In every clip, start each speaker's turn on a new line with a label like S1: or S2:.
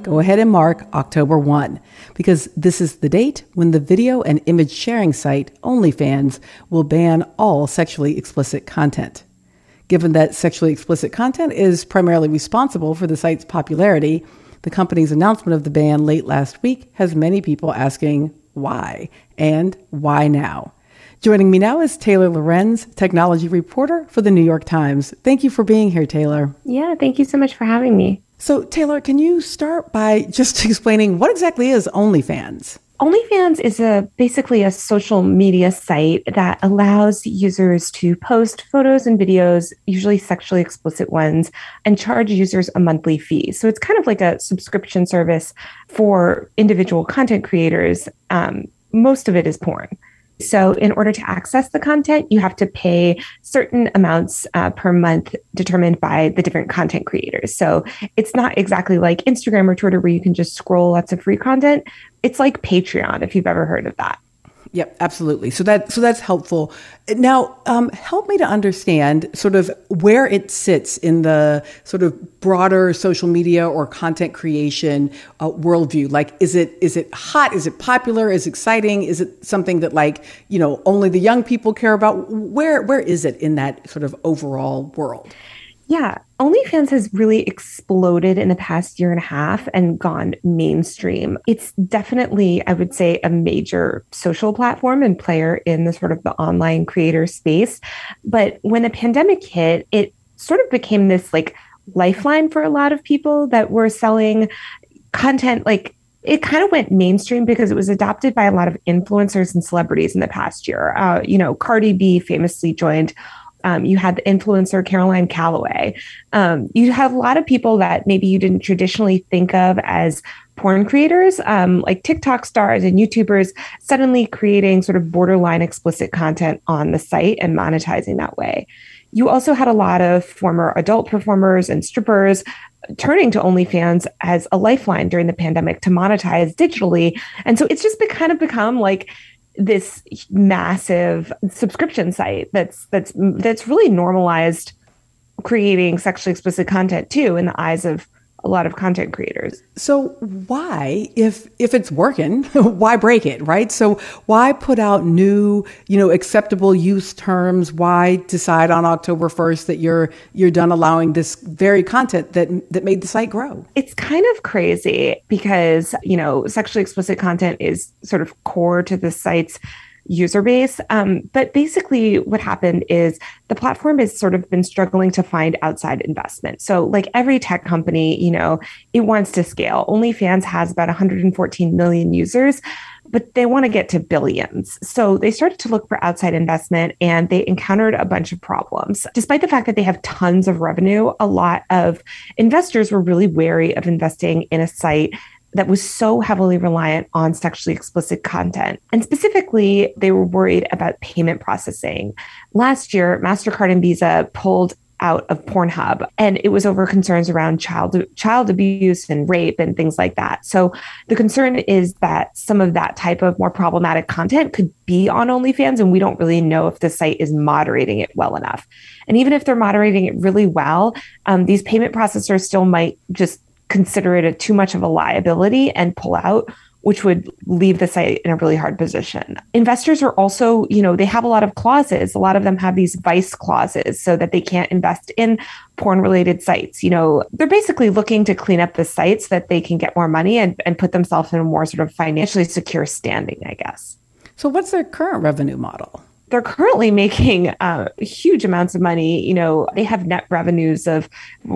S1: go ahead and mark October 1, because this is the date when the video and image sharing site OnlyFans will ban all sexually explicit content. Given that sexually explicit content is primarily responsible for the site's popularity, the company's announcement of the ban late last week has many people asking why, and why now? Joining me now is Taylor Lorenz, technology reporter for the New York Times. Thank you for being here, Taylor.
S2: Yeah, thank you so much for having me.
S1: So, Taylor, can you start by just explaining what exactly is OnlyFans?
S2: OnlyFans is basically a social media site that allows users to post photos and videos, usually sexually explicit ones, and charge users a monthly fee. So it's kind of like a subscription service for individual content creators. Most of it is porn. So in order to access the content, you have to pay certain amounts per month determined by the different content creators. So it's not exactly like Instagram or Twitter where you can just scroll lots of free content. It's like Patreon, if you've ever heard of that.
S1: Yep, absolutely. So that's helpful. Now, help me to understand sort of where it sits in the sort of broader social media or content creation worldview. Like, is it hot? Is it popular? Is it exciting? Is it something that only the young people care about? Where is it in that sort of overall world?
S2: Yeah, OnlyFans has really exploded in the past year and a half and gone mainstream. It's definitely, I would say, a major social platform and player in the sort of the online creator space. But when the pandemic hit, it sort of became this like lifeline for a lot of people that were selling content. Like, it kind of went mainstream because it was adopted by a lot of influencers and celebrities in the past year. Cardi B famously joined. You had the influencer Caroline Calloway. You have a lot of people that maybe you didn't traditionally think of as porn creators, like TikTok stars and YouTubers, suddenly creating sort of borderline explicit content on the site and monetizing that way. You also had a lot of former adult performers and strippers turning to OnlyFans as a lifeline during the pandemic to monetize digitally. And so it's just become like this massive subscription site that's really normalized creating sexually explicit content too in the eyes of a lot of content creators.
S1: So why, if it's working, why break it, right? So why put out new, acceptable use terms? Why decide on October 1st that you're done allowing this very content that made the site grow?
S2: It's kind of crazy because, sexually explicit content is sort of core to the site's user base. But basically what happened is the platform has sort of been struggling to find outside investment. So like every tech company, it wants to scale. OnlyFans has about 114 million users, but they want to get to billions. So they started to look for outside investment and they encountered a bunch of problems. Despite the fact that they have tons of revenue, a lot of investors were really wary of investing in a site that was so heavily reliant on sexually explicit content. And specifically, they were worried about payment processing. Last year, MasterCard and Visa pulled out of Pornhub, and it was over concerns around child abuse and rape and things like that. So the concern is that some of that type of more problematic content could be on OnlyFans, and we don't really know if the site is moderating it well enough. And even if they're moderating it really well, these payment processors still might just consider it too much of a liability and pull out, which would leave the site in a really hard position. Investors are also, they have a lot of clauses. A lot of them have these vice clauses so that they can't invest in porn-related sites. They're basically looking to clean up the sites so that they can get more money and put themselves in a more sort of financially secure standing, I guess.
S1: So what's their current revenue model?
S2: They're currently making huge amounts of money. They have net revenues of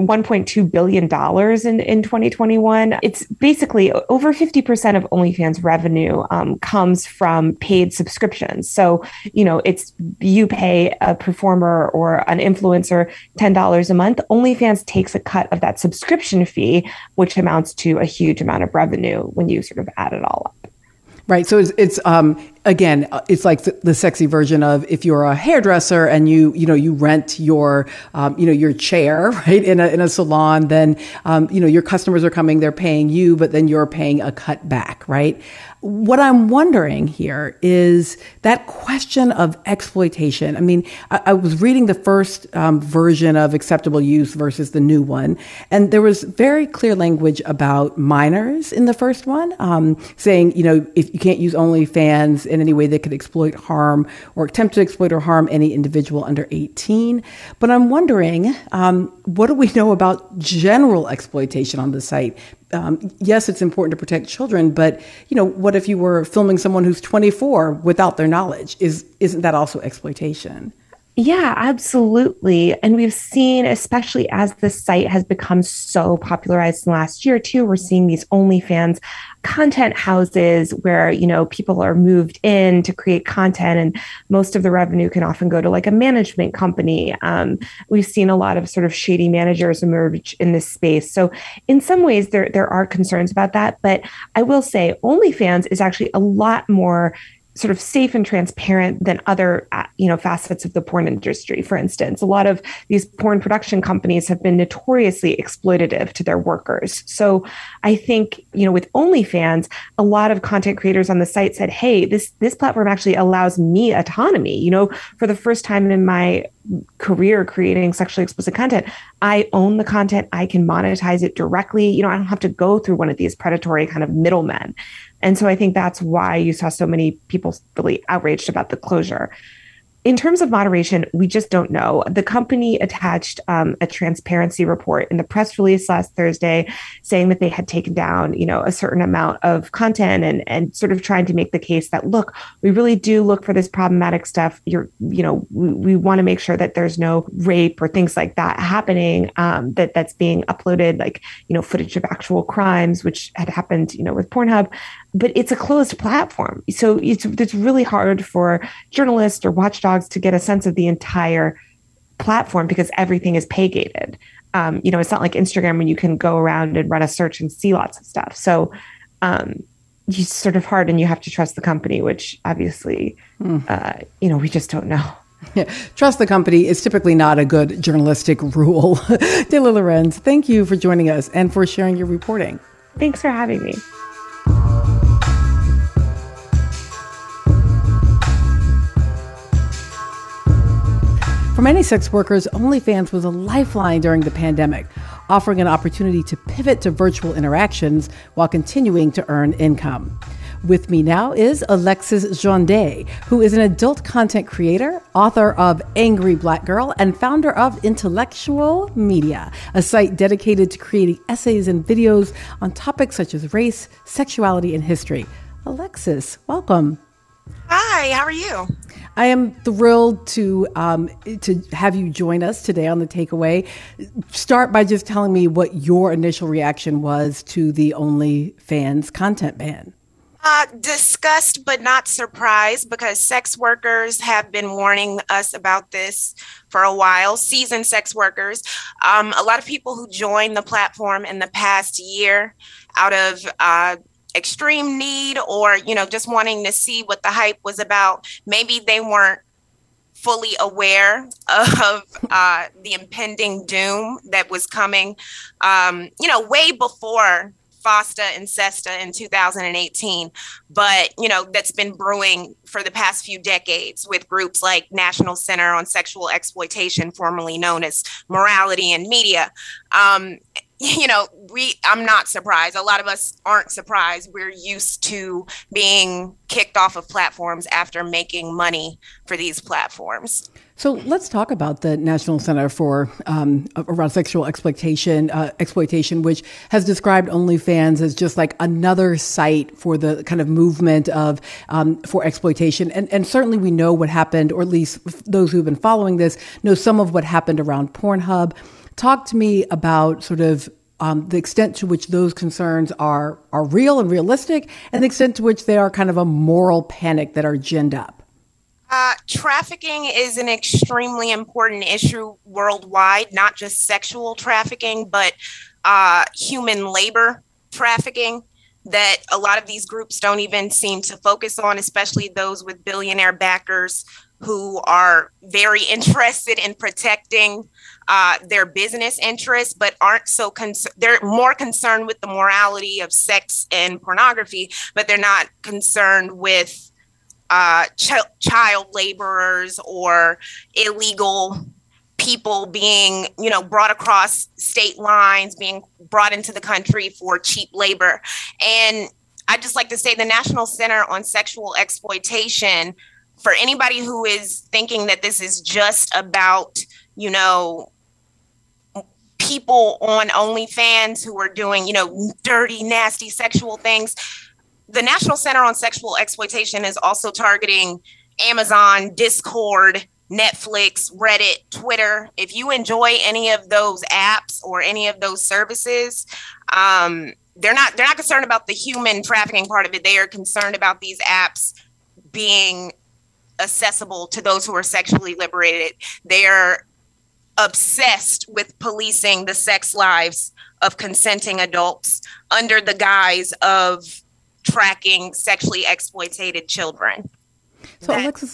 S2: $1.2 billion in 2021. It's basically over 50% of OnlyFans revenue comes from paid subscriptions. So, it's you pay a performer or an influencer $10 a month. OnlyFans takes a cut of that subscription fee, which amounts to a huge amount of revenue when you sort of add it all up.
S1: Right. So it's again, it's like the sexy version of if you're a hairdresser and you rent your, your chair, right, in a salon, then, your customers are coming, they're paying you, but then you're paying a cut back, right? What I'm wondering here is that question of exploitation. I mean, I was reading the first version of acceptable use versus the new one, and there was very clear language about minors in the first one, saying, if you can't use OnlyFans in any way that could exploit, harm, or attempt to exploit or harm any individual under 18. But I'm wondering, what do we know about general exploitation on the site? Yes, it's important to protect children, but what if you were filming someone who's 24 without their knowledge? Isn't that also exploitation?
S2: Yeah, absolutely. And we've seen, especially as the site has become so popularized in the last year or two, we're seeing these OnlyFans content houses where, people are moved in to create content, and most of the revenue can often go to like a management company. We've seen a lot of sort of shady managers emerge in this space. So in some ways there are concerns about that. But I will say OnlyFans is actually a lot more sort of safe and transparent than other, facets of the porn industry. For instance, a lot of these porn production companies have been notoriously exploitative to their workers. So I think, with OnlyFans, a lot of content creators on the site said, hey, this platform actually allows me autonomy. For the first time in my career creating sexually explicit content, I own the content. I can monetize it directly. I don't have to go through one of these predatory kind of middlemen. And so I think that's why you saw so many people really outraged about the closure. In terms of moderation, we just don't know. The company attached a transparency report in the press release last Thursday saying that they had taken down, a certain amount of content and sort of trying to make the case that, look, we really do look for this problematic stuff. We want to make sure that there's no rape or things like that happening, that's being uploaded, like, footage of actual crimes, which had happened, with Pornhub. But it's a closed platform. So it's really hard for journalists or watchdogs to get a sense of the entire platform because everything is pay gated. It's not like Instagram when you can go around and run a search and see lots of stuff. So you sort of hard, and you have to trust the company, which obviously, we just don't know.
S1: Yeah. Trust the company is typically not a good journalistic rule. Taylor Lorenz, thank you for joining us and for sharing your reporting.
S2: Thanks for having me.
S1: For many sex workers, OnlyFans was a lifeline during the pandemic, offering an opportunity to pivot to virtual interactions while continuing to earn income. With me now is Alexis Joindet, who is an adult content creator, author of Angry Black Girl, and founder of Intellectual Media, a site dedicated to creating essays and videos on topics such as race, sexuality, and history. Alexis, welcome.
S3: Hi, how are you?
S1: I am thrilled to have you join us today on The Takeaway. Start by just telling me what your initial reaction was to the OnlyFans content ban.
S3: Disgust, but not surprised, because sex workers have been warning us about this for a while, seasoned sex workers. A lot of people who joined the platform in the past year out of extreme need or, just wanting to see what the hype was about. Maybe they weren't fully aware of the impending doom that was coming, way before FOSTA and SESTA in 2018, but, that's been brewing for the past few decades with groups like National Center on Sexual Exploitation, formerly known as Morality in Media. I'm not surprised. A lot of us aren't surprised. We're used to being kicked off of platforms after making money for these platforms.
S1: So let's talk about the National Center for around Sexual Exploitation, which has described OnlyFans as just like another site for the kind of movement of for exploitation. And certainly we know what happened, or at least those who've been following this know some of what happened around Pornhub. Talk to me about sort of the extent to which those concerns are real and realistic, and the extent to which they are kind of a moral panic that are ginned up.
S3: Trafficking is an extremely important issue worldwide, not just sexual trafficking, but human labor trafficking. that a lot of these groups don't even seem to focus on, especially those with billionaire backers who are very interested in protecting their business interests, but aren't so they're more concerned with the morality of sex and pornography, but they're not concerned with child laborers or illegal people being, brought across state lines, being brought into the country for cheap labor. And I just like to say the National Center on Sexual Exploitation, for anybody who is thinking that this is just about, people on OnlyFans who are doing, dirty, nasty sexual things, the National Center on Sexual Exploitation is also targeting Amazon, Discord, Netflix, Reddit, Twitter. If you enjoy any of those apps or any of those services, they're not concerned about the human trafficking part of it. They are concerned about these apps being accessible to those who are sexually liberated. They are obsessed with policing the sex lives of consenting adults under the guise of tracking sexually exploited children.
S1: So Alexis,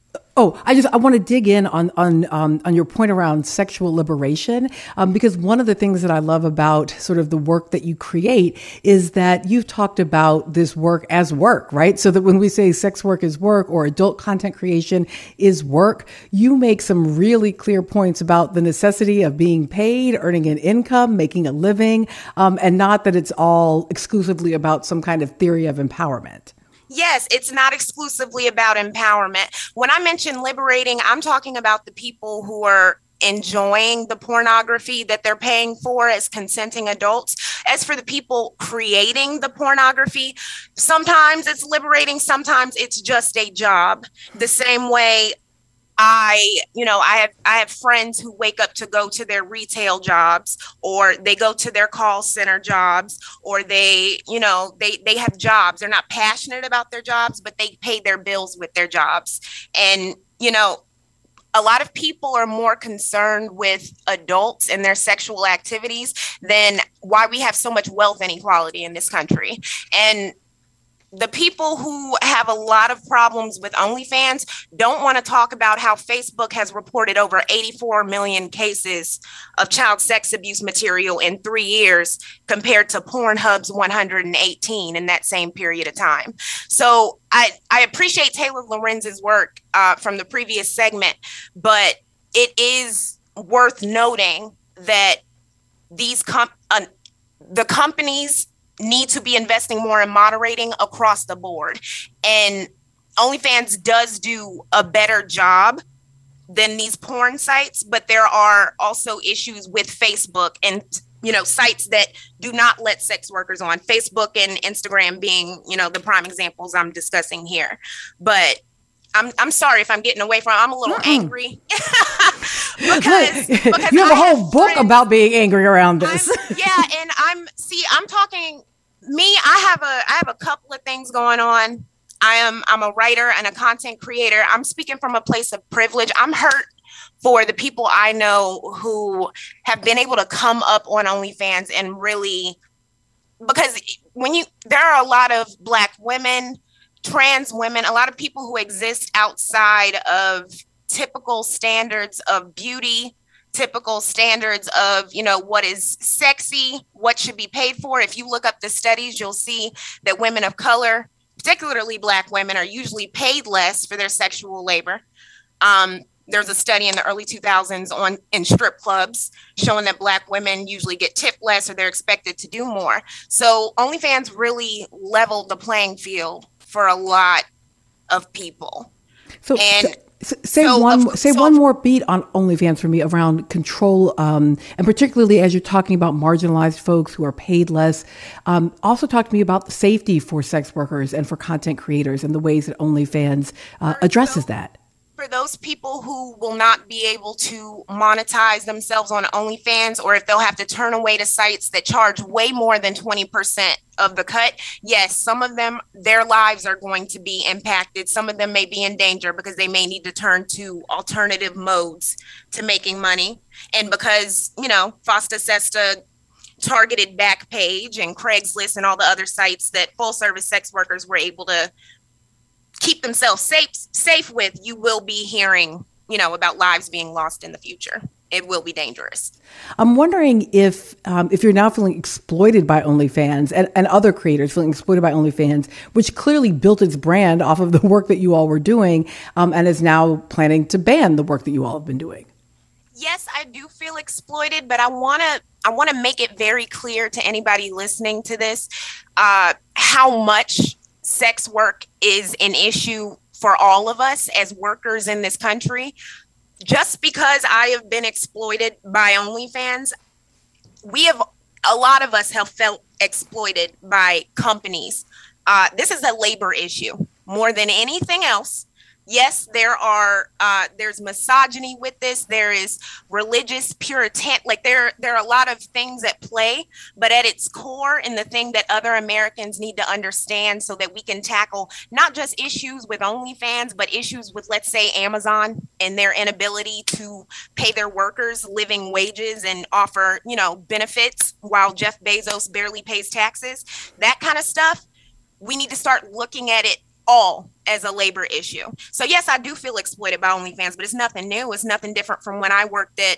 S1: I want to dig in on your point around sexual liberation, because one of the things that I love about sort of the work that you create is that you've talked about this work as work, right? So that when we say sex work is work or adult content creation is work, you make some really clear points about the necessity of being paid, earning an income, making a living, and not that it's all exclusively about some kind of theory of empowerment.
S3: Yes, it's not exclusively about empowerment. When I mention liberating, I'm talking about the people who are enjoying the pornography that they're paying for as consenting adults. As for the people creating the pornography, sometimes it's liberating, sometimes it's just a job. The same way I have friends who wake up to go to their retail jobs, or they go to their call center jobs, or they have jobs. They're not passionate about their jobs, but they pay their bills with their jobs. And, a lot of people are more concerned with adults and their sexual activities than why we have so much wealth inequality in this country. And the people who have a lot of problems with OnlyFans don't want to talk about how Facebook has reported over 84 million cases of child sex abuse material in 3 years compared to Pornhub's 118 in that same period of time. So I appreciate Taylor Lorenz's work from the previous segment, but it is worth noting that these the companies need to be investing more in moderating across the board. And OnlyFans does do a better job than these porn sites, but there are also issues with Facebook and, sites that do not let sex workers on. Facebook and Instagram being, the prime examples I'm discussing here. But I'm sorry if I'm getting away from. I'm a little angry because
S1: you have a whole book about being angry around this.
S3: And I'm talking. I have a couple of things going on. I'm a writer and a content creator. I'm speaking from a place of privilege. I'm hurt for the people I know who have been able to come up on OnlyFans and really, because there are a lot of Black women, trans women, a lot of people who exist outside of typical standards of beauty, typical standards of, what is sexy, what should be paid for. If you look up the studies, you'll see that women of color, particularly Black women, are usually paid less for their sexual labor. There's a study in the early 2000s in strip clubs showing that Black women usually get tipped less or they're expected to do more. So OnlyFans really leveled the playing field for a lot of people.
S1: Say one more beat on OnlyFans for me around control, and particularly as you're talking about marginalized folks who are paid less. Also talk to me about the safety for sex workers and for content creators and the ways that OnlyFans addresses that.
S3: For those people who will not be able to monetize themselves on OnlyFans, or if they'll have to turn away to sites that charge way more than 20% of the cut, yes, some of them, their lives are going to be impacted. Some of them may be in danger because they may need to turn to alternative modes to making money. And because, FOSTA SESTA targeted Backpage and Craigslist and all the other sites that full service sex workers were able to keep themselves safe with, you will be hearing, about lives being lost in the future. It will be dangerous.
S1: I'm wondering if you're now feeling exploited by OnlyFans and other creators feeling exploited by OnlyFans, which clearly built its brand off of the work that you all were doing, and is now planning to ban the work that you all have been doing.
S3: Yes, I do feel exploited, but I want to make it very clear to anybody listening to this how much sex work is an issue for all of us as workers in this country. Just because I have been exploited by OnlyFans, a lot of us have felt exploited by companies. This is a labor issue more than anything else. Yes, there's misogyny with this. There is religious Puritan, there are a lot of things at play, but at its core, and the thing that other Americans need to understand so that we can tackle not just issues with OnlyFans, but issues with, let's say, Amazon and their inability to pay their workers living wages and offer, benefits while Jeff Bezos barely pays taxes, that kind of stuff. We need to start looking at it all as a labor issue. So yes, I do feel exploited by OnlyFans, but it's nothing new. It's nothing different from when I worked at,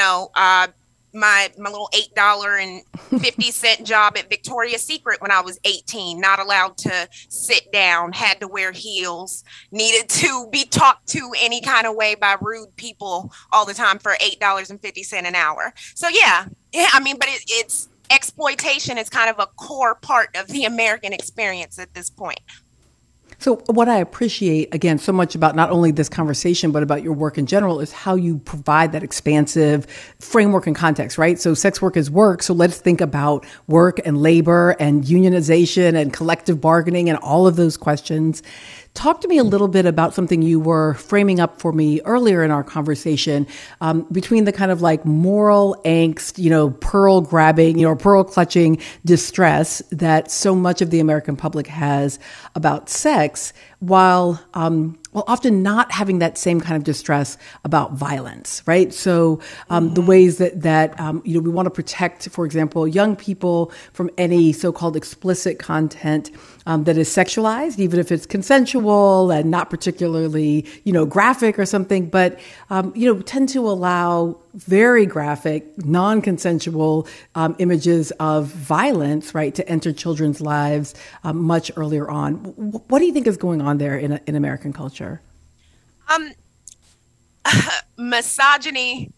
S3: my little $8.50 job at Victoria's Secret when I was 18, not allowed to sit down, had to wear heels, needed to be talked to any kind of way by rude people all the time for $8.50 an hour. So yeah, but it's exploitation is kind of a core part of the American experience at this point.
S1: So what I appreciate, again, so much about not only this conversation, but about your work in general is how you provide that expansive framework and context, right? So sex work is work. So let's think about work and labor and unionization and collective bargaining and all of those questions. Talk to me a little bit about something you were framing up for me earlier in our conversation, between the kind of like moral angst, pearl grabbing, pearl clutching distress that so much of the American public has about sex, while often not having that same kind of distress about violence, right? So the ways that we want to protect, for example, young people from any so-called explicit content that is sexualized, even if it's consensual and not particularly, graphic or something, but, tend to allow very graphic, non-consensual images of violence, right, to enter children's lives much earlier on. What do you think is going on there in American culture?
S3: Misogyny,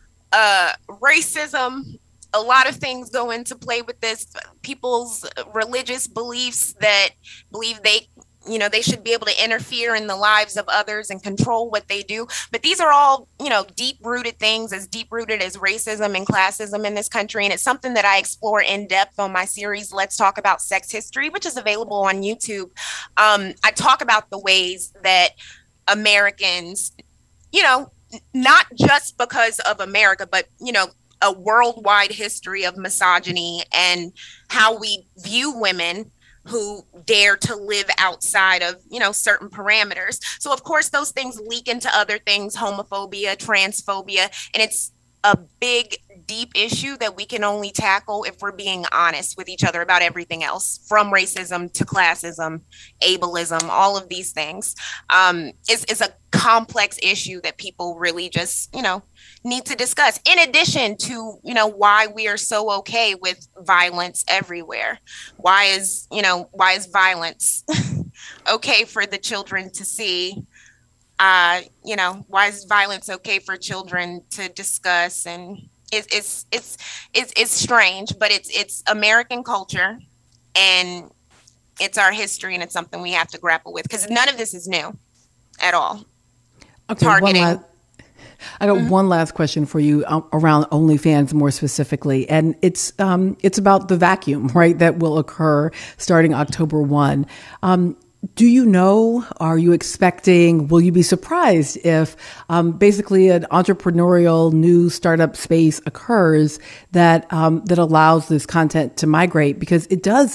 S3: racism, a lot of things go into play with this. People's religious beliefs that believe they should be able to interfere in the lives of others and control what they do. But these are all, deep-rooted things, as deep-rooted as racism and classism in this country. And it's something that I explore in depth on my series, Let's Talk About Sex History, which is available on YouTube. I talk about the ways that Americans, not just because of America, but, a worldwide history of misogyny and how we view women who dare to live outside of, certain parameters. So of course, those things leak into other things, homophobia, transphobia, and it's a big, deep issue that we can only tackle if we're being honest with each other about everything else, from racism to classism, ableism, all of these things. It's a complex issue that people really just, need to discuss, in addition to, why we are so okay with violence everywhere. Why is violence okay for the children to see? Why is violence okay for children to discuss? And it's strange, but it's American culture, and it's our history, and it's something we have to grapple with, because none of this is new at all.
S1: Okay, targeting. I got one last question for you around OnlyFans more specifically, and it's about the vacuum, right, that will occur starting October 1. Do you know, are you expecting, will you be surprised if basically an entrepreneurial new startup space occurs that allows this content to migrate? Because it does,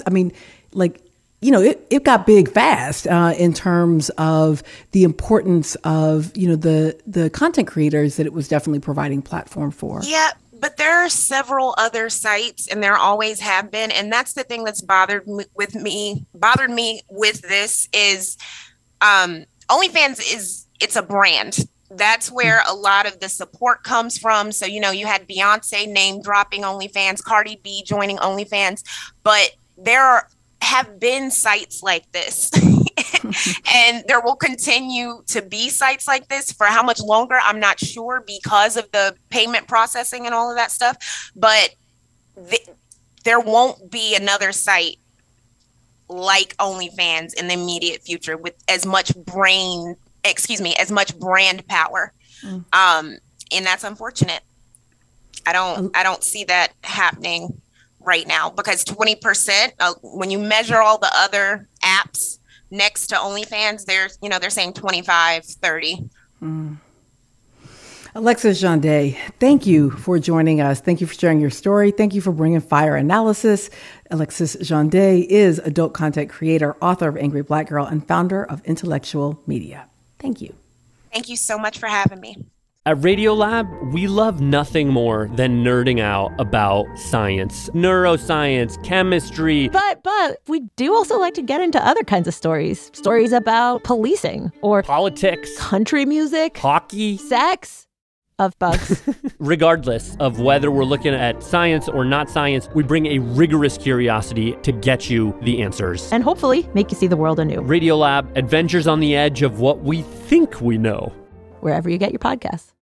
S1: it got big fast in terms of the importance of, the content creators that it was definitely providing platform for.
S3: Yeah, But there are several other sites, and there always have been, and that's the thing that's bothered me with this is OnlyFans it's a brand. That's where a lot of the support comes from. So, you had Beyonce name dropping OnlyFans, Cardi B joining OnlyFans, but there have been sites like this. And there will continue to be sites like this for how much longer, I'm not sure, because of the payment processing and all of that stuff. But there won't be another site like OnlyFans in the immediate future with as much brand power. And that's unfortunate. I don't see that happening right now, because 20%, when you measure all the other apps next to OnlyFans, they're saying 25, 30.
S1: Alexis Jondé, thank you for joining us. Thank you for sharing your story. Thank you for bringing fire analysis. Alexis Jondé is adult content creator, author of Angry Black Girl, and founder of Intellectual Media. Thank you.
S3: Thank you so much for having me.
S4: At Radiolab, we love nothing more than nerding out about science, neuroscience, chemistry.
S5: But we do also like to get into other kinds of stories. Stories about policing or
S4: politics,
S5: country music,
S4: hockey,
S5: sex, of bugs.
S4: Regardless of whether we're looking at science or not science, we bring a rigorous curiosity to get you the answers.
S5: And hopefully make you see the world anew.
S4: Radiolab, adventures on the edge of what we think we know.
S5: Wherever you get your podcasts.